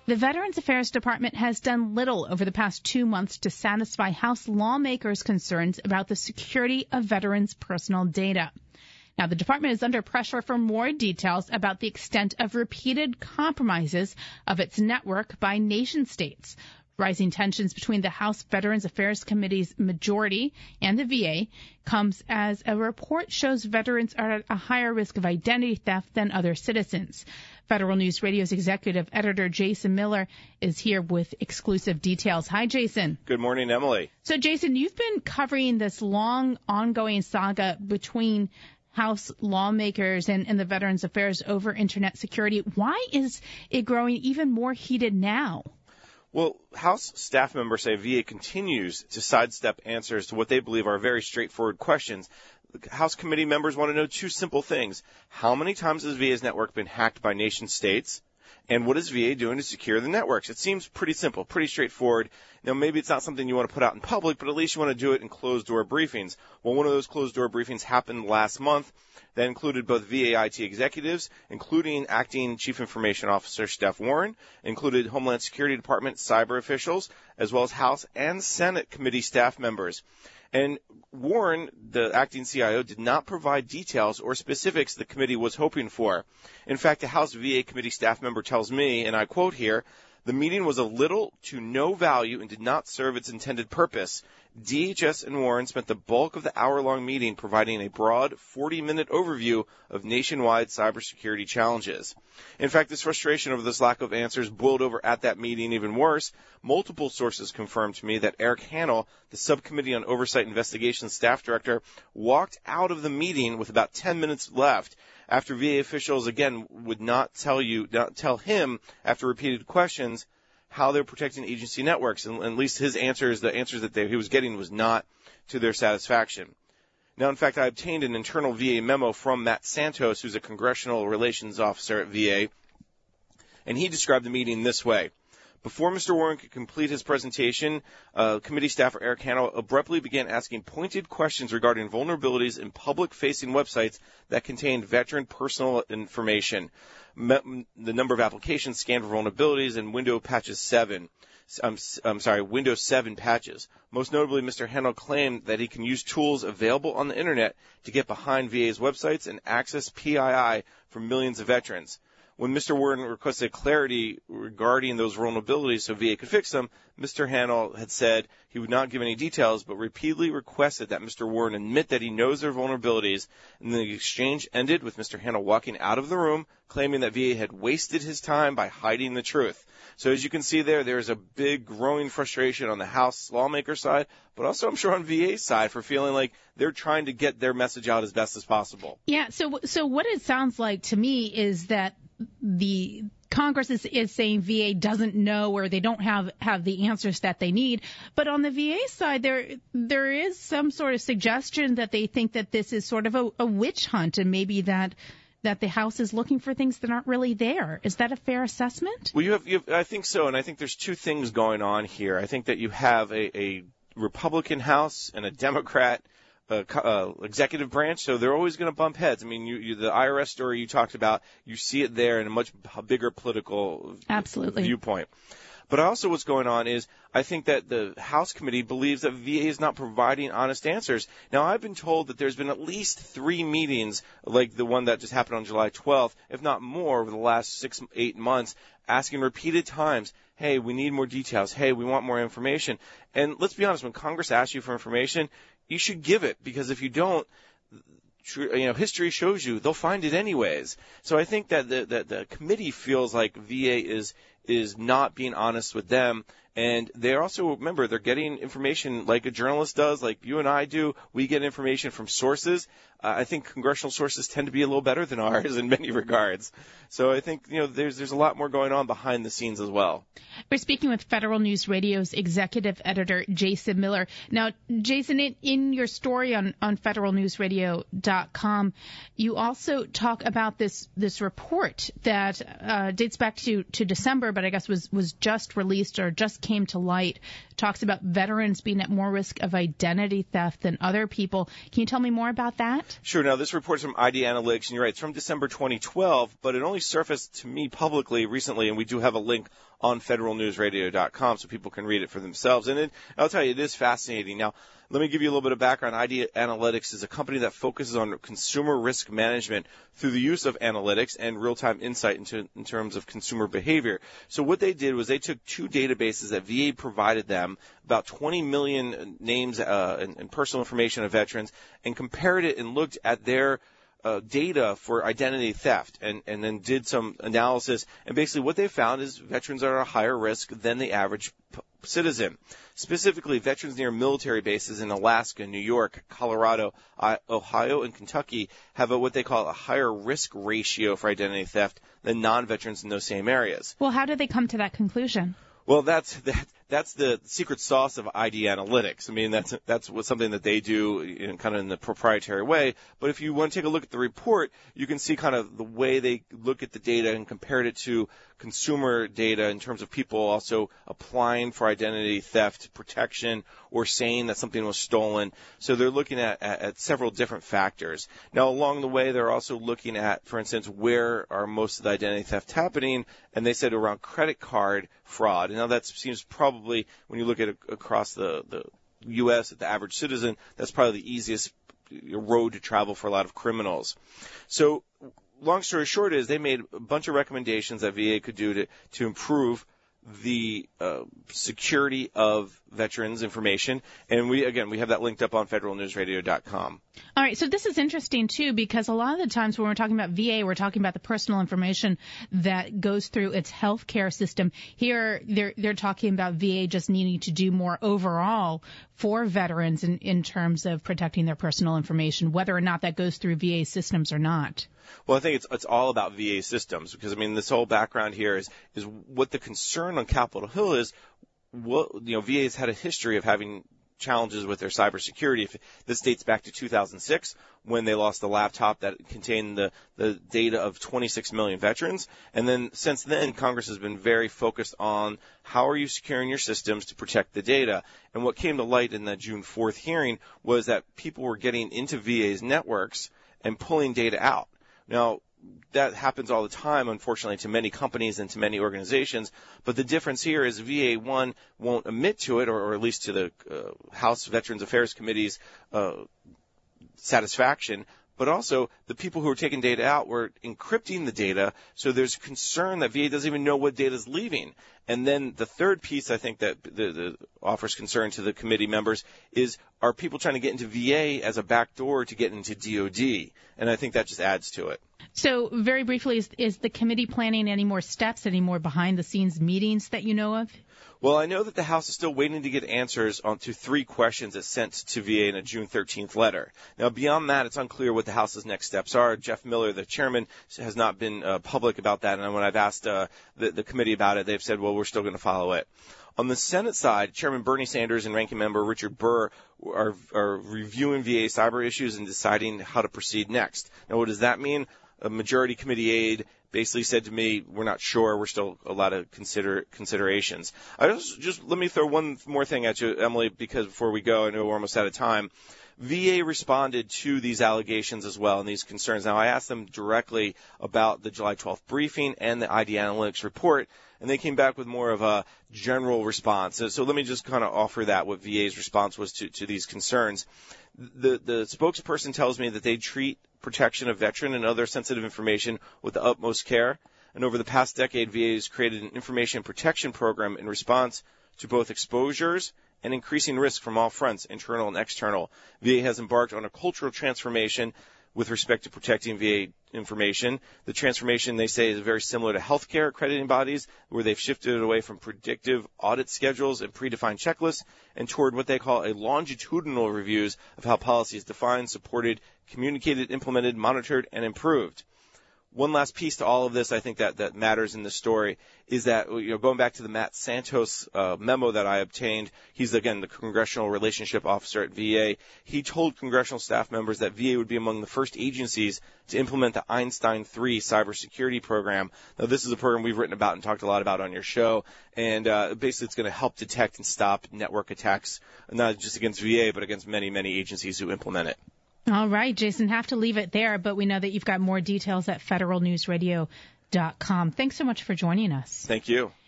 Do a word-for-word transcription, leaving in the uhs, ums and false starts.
The Veterans Affairs Department has done little over the past two months to satisfy House lawmakers' concerns about the security of veterans' personal data. Now, the department is under pressure for more details about the extent of repeated compromises of its network by nation states. Rising tensions between the House Veterans Affairs Committee's majority and the V A comes as a report shows veterans are at a higher risk of identity theft than other citizens. Federal News Radio's executive editor Jason Miller is here with exclusive details. Hi, Jason. Good morning, Emily. So, Jason, you've been covering this long, ongoing saga between House lawmakers and, and the Veterans Affairs over Internet security. Why is it growing even more heated now? Well, House staff members say V A continues to sidestep answers to what they believe are very straightforward questions. House committee members want to know two simple things. How many times has V A's network been hacked by nation states? And what is V A doing to secure the networks? It seems pretty simple, pretty straightforward. Now, maybe it's not something you want to put out in public, but at least you want to do it in closed-door briefings. Well, one of those closed-door briefings happened last month. That included both V A I T executives, including Acting Chief Information Officer Steph Warren, included Homeland Security Department cyber officials, as well as House and Senate committee staff members. And Warren, the acting C I O, did not provide details or specifics the committee was hoping for. In fact, a House V A committee staff member tells me, and I quote here, "The meeting was of little to no value and did not serve its intended purpose. D H S and Warren spent the bulk of the hour-long meeting providing a broad forty-minute overview of nationwide cybersecurity challenges." In fact, this frustration over this lack of answers boiled over at that meeting even worse. Multiple sources confirmed to me that Eric Hannell, the Subcommittee on Oversight Investigations staff director, walked out of the meeting with about ten minutes left after V A officials, again, would not tell you, not tell him after repeated questions how they're protecting agency networks. And at least his answers, the answers that they, he was getting was not to their satisfaction. Now, in fact, I obtained an internal V A memo from Matt Santos, who's a congressional relations officer at V A, and he described the meeting this way. Before Mister Warren could complete his presentation, uh, committee staffer Eric Hannell abruptly began asking pointed questions regarding vulnerabilities in public-facing websites that contained veteran personal information. Me- the number of applications scanned for vulnerabilities in Windows patches seven. I'm, I'm sorry, Windows seven patches. Most notably, Mister Hannell claimed that he can use tools available on the Internet to get behind V A's websites and access P I I from millions of veterans. When Mister Warren requested clarity regarding those vulnerabilities so V A could fix them, Mister Hannell had said he would not give any details, but repeatedly requested that Mister Warren admit that he knows their vulnerabilities, and the exchange ended with Mister Hannell walking out of the room, claiming that V A had wasted his time by hiding the truth. So as you can see there, there's a big growing frustration on the House lawmaker side, but also I'm sure on V A's side for feeling like they're trying to get their message out as best as possible. Yeah, so so what it sounds like to me is that the Congress is, is saying V A doesn't know or they don't have, have the answers that they need. But on the V A side, there there is some sort of suggestion that they think that this is sort of a, a witch hunt and maybe that that the House is looking for things that aren't really there. Is that a fair assessment? Well, you have, you have I think so, and I think there's two things going on here. I think that you have a, a Republican House and a Democrat Uh, uh, executive branch, so they're always going to bump heads. I mean, you, you, the I R S story you talked about, you see it there in a much bigger political Absolutely. viewpoint. But also what's going on is I think that the House committee believes that V A is not providing honest answers. Now, I've been told that there's been at least three meetings like the one that just happened on July twelfth, if not more, over the last six, eight months, asking repeated times, hey, we need more details. Hey, we want more information. And let's be honest, when Congress asks you for information, you should give it, because if you don't, you know, history shows you they'll find it anyways. So I think that the, the, the committee feels like V A is is not being honest with them. And they're also, remember, they're getting information like a journalist does, like you and I do. We get information from sources. Uh, I think congressional sources tend to be a little better than ours in many regards. So I think, you know, there's there's a lot more going on behind the scenes as well. We're speaking with Federal News Radio's executive editor, Jason Miller. Now, Jason, in, in your story on, on federal news radio dot com, you also talk about this this report that uh, dates back to, to December, but I guess was, was just released or just came to light. It talks about veterans being at more risk of identity theft than other people. Can you tell me more about that? Sure. Now, this report's from I D Analytics, and you're right, it's from December twenty twelve, but it only surfaced to me publicly recently, and we do have a link on federal news radio dot com so people can read it for themselves. And it, I'll tell you, it is fascinating. Now, let me give you a little bit of background. I D Analytics is a company that focuses on consumer risk management through the use of analytics and real-time insight into in terms of consumer behavior. So what they did was they took two databases that V A provided them, about twenty million names uh, and, and personal information of veterans, and compared it and looked at their Uh, data for identity theft and, and then did some analysis. And basically what they found is veterans are at a higher risk than the average p- citizen. Specifically, veterans near military bases in Alaska, New York, Colorado, I- Ohio, and Kentucky have a, what they call a higher risk ratio for identity theft than non-veterans in those same areas. Well, how did they come to that conclusion? Well, that's that, that's the secret sauce of I D Analytics. I mean, that's that's what, something that they do in, kind of in the proprietary way. But if you want to take a look at the report, you can see kind of the way they look at the data and compared it to consumer data in terms of people also applying for identity theft protection or saying that something was stolen. So they're looking at, at, at several different factors. Now, along the way, they're also looking at, for instance, where are most of the identity theft happening, and they said around credit card fraud. Now, that seems probably, when you look at it across the, the U S at the average citizen, that's probably the easiest road to travel for a lot of criminals. So long story short is they made a bunch of recommendations that V A could do to, to improve the uh, security of veterans' information. And we, again, we have that linked up on federal news radio dot com. All right. So this is interesting, too, because a lot of the times when we're talking about V A, we're talking about the personal information that goes through its health care system. Here, they're, they're talking about V A just needing to do more overall for veterans in, in terms of protecting their personal information, whether or not that goes through V A systems or not. Well, I think it's it's all about V A systems because, I mean, this whole background here is is what the concern on Capitol Hill is. What, you know, V A has had a history of having challenges with their cybersecurity. If this dates back to two thousand six when they lost the laptop that contained the, the data of twenty-six million veterans. And then since then, Congress has been very focused on how are you securing your systems to protect the data. And what came to light in the June fourth hearing was that people were getting into V A's networks and pulling data out. Now, that happens all the time, unfortunately, to many companies and to many organizations. But the difference here is V A, one, won't admit to it, or, or at least to the uh, House Veterans Affairs Committee's uh, satisfaction. But also, the people who are taking data out were encrypting the data, so there's concern that V A doesn't even know what data is leaving. And then the third piece, I think, that the, the offers concern to the committee members is, are people trying to get into V A as a backdoor to get into D O D? And I think that just adds to it. So very briefly, is, is the committee planning any more steps, any more behind-the-scenes meetings that you know of? Well, I know that the House is still waiting to get answers on to three questions it sent to V A in a June thirteenth letter. Now, beyond that, it's unclear what the House's next steps are. Jeff Miller, the chairman, has not been uh, public about that, and when I've asked uh, the, the committee about it, they've said, well, we're still going to follow it. On the Senate side, Chairman Bernie Sanders and Ranking Member Richard Burr are, are reviewing V A cyber issues and deciding how to proceed next. Now, what does that mean? A majority committee aide basically said to me, we're not sure. We're still a lot of consider considerations. I just, just let me throw one more thing at you, Emily, because before we go, I know we're almost out of time. V A responded to these allegations as well and these concerns. Now, I asked them directly about the July twelfth briefing and the I D Analytics report, and they came back with more of a general response. So, so let me just kind of offer that, what V A's response was to, to these concerns. The, the spokesperson tells me that they treat protection of veteran and other sensitive information with the utmost care. And over the past decade, V A has created an information protection program in response to both exposures and increasing risk from all fronts, internal and external. V A has embarked on a cultural transformation with respect to protecting V A information. The transformation, they say, is very similar to healthcare accrediting bodies, where they've shifted away from predictive audit schedules and predefined checklists and toward what they call a longitudinal reviews of how policy is defined, supported, communicated, implemented, monitored, and improved. one last piece to all of this, I think that, that matters in the story, is that, you know, going back to the Matt Santos uh, memo that I obtained, he's, again, the Congressional Relationship Officer at V A. He told congressional staff members that V A would be among the first agencies to implement the Einstein three cybersecurity program. Now, this is a program we've written about and talked a lot about on your show, and uh, basically it's going to help detect and stop network attacks, not just against V A, but against many, many agencies who implement it. All right, Jason, have to leave it there, but we know that you've got more details at federal news radio dot com. Thanks so much for joining us. Thank you.